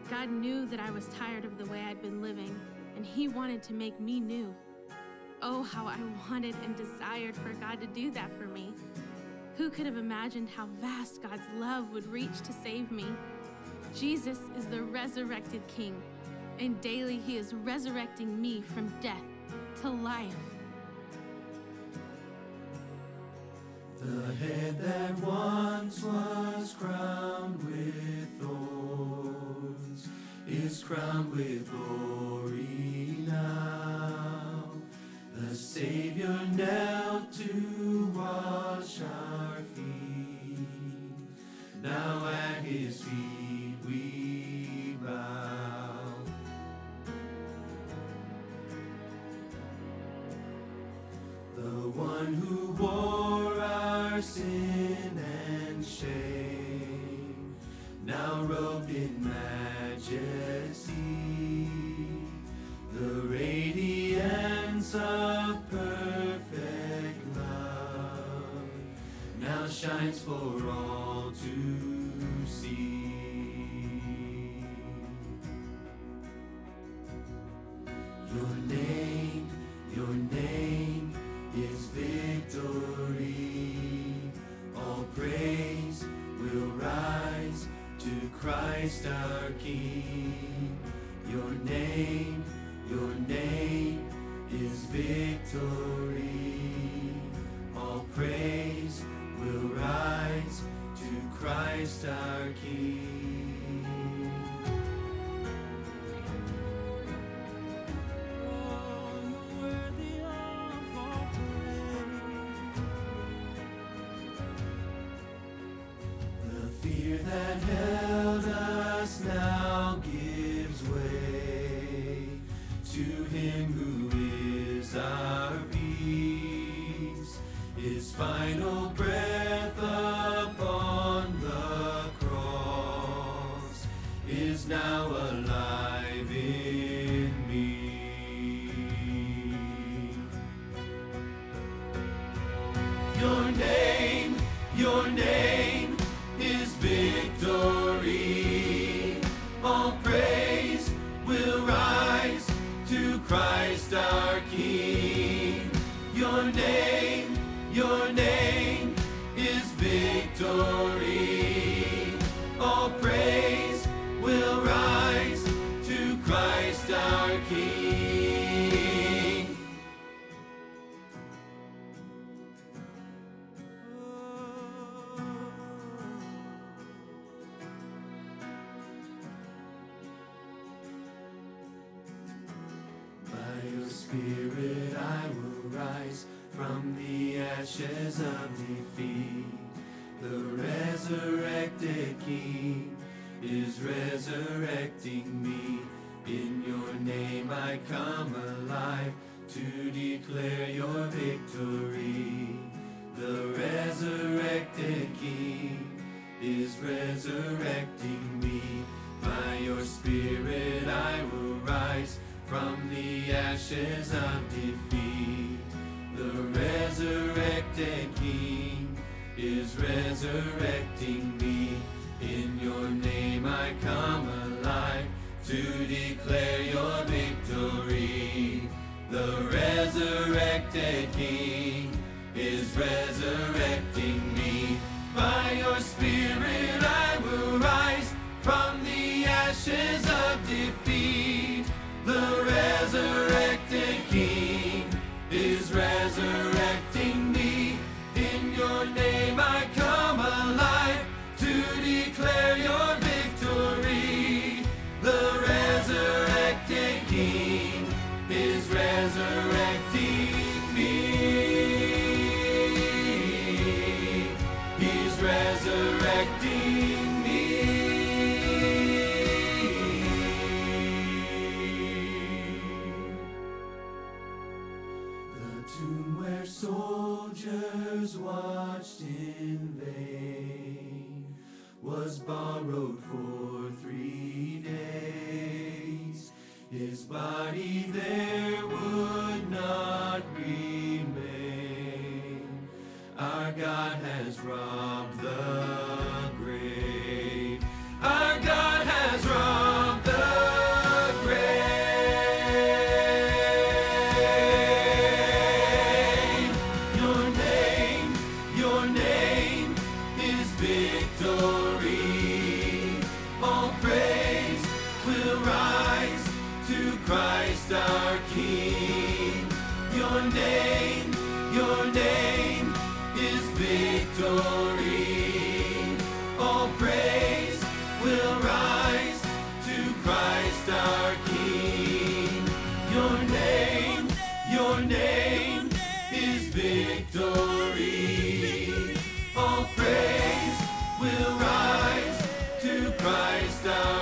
God knew that I was tired of the way I'd been living, and He wanted to make me new. Oh, how I wanted and desired for God to do that for me. Who could have imagined how vast God's love would reach to save me? Jesus is the resurrected King, and daily He is resurrecting me from death to life. The head that once was crowned with thorns is crowned with glory now. The Savior knelt to wash our feet. Now at His feet we bow. The one who bore our sin and shame, now robed in majesty, the radiance of perfect love now shines for all to see. Your name is victory. All praise will rise to Christ our King. Your name is victory. All praise will rise to Christ our King. Fear that held us now gives way to Him who is our peace. His final breath upon the cross is now alive in me. Your name is victory. All praise will rise to Christ our King. Your name is victory. All praise will rise to Christ our King. By your Spirit I will rise from the ashes of defeat. The resurrected King is resurrecting me. In your name I come alive to declare your victory. The resurrected King is resurrecting me. By your Spirit I will rise from the ashes of defeat. The resurrected King is resurrecting me. In your name I come alive to declare your victory. The resurrected King is resurrecting me. By your Spirit I will rise from the ashes of defeat. The resurrected King is resurrecting me. In your name I come alive to declare your victory. The resurrected King is resurrecting me. He's resurrecting me. down.